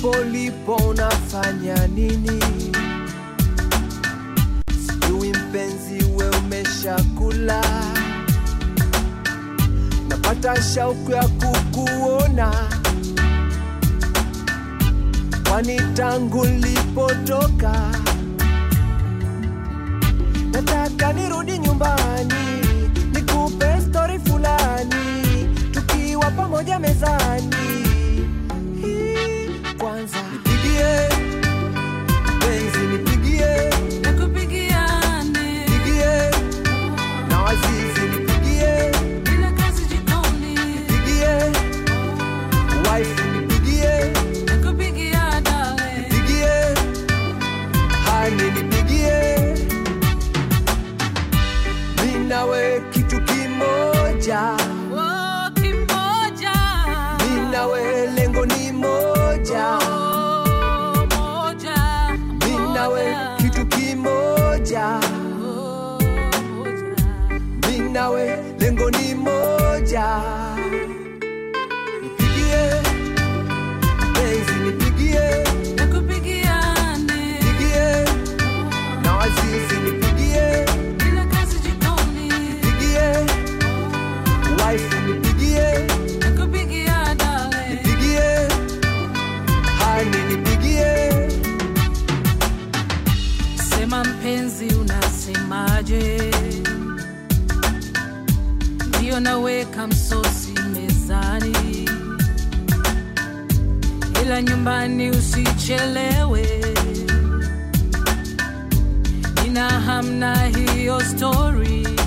hapo lipo unafanya nini? Sijui mpenzi we umeshakula, napata shauku ya kukuona, kwani tangu lipotoka nataka nirudi nyumbani, nikupe story fulani, tukiwa pamoja mezani. Kwanza nipigie, penzi nipigie, nakupigiane, nipigie, na wazizi nipigie, bila kazi jikoni, nipigie, wife nipigie, nakupigia dale, nipigie, hani nipigie. Mimi nawe kitu kimoja, oh kimoja, mimi nawe lengo ni moja, oh moja, mimi nawe kitu kimoja, moja, mimi nawe lengo ni moja. Nipigie, penzi nipigie, nakupigiane, nipigie, na wazizi nipigie, bila kazi jikoni, nipigie, wife nipigie, nakupigia dale, nipigie, hani nipigie. sema mpenzi unasemaje? Ndio naweka msosi mezani, ila nyumbani usichelewe, nina hamna hiyo story.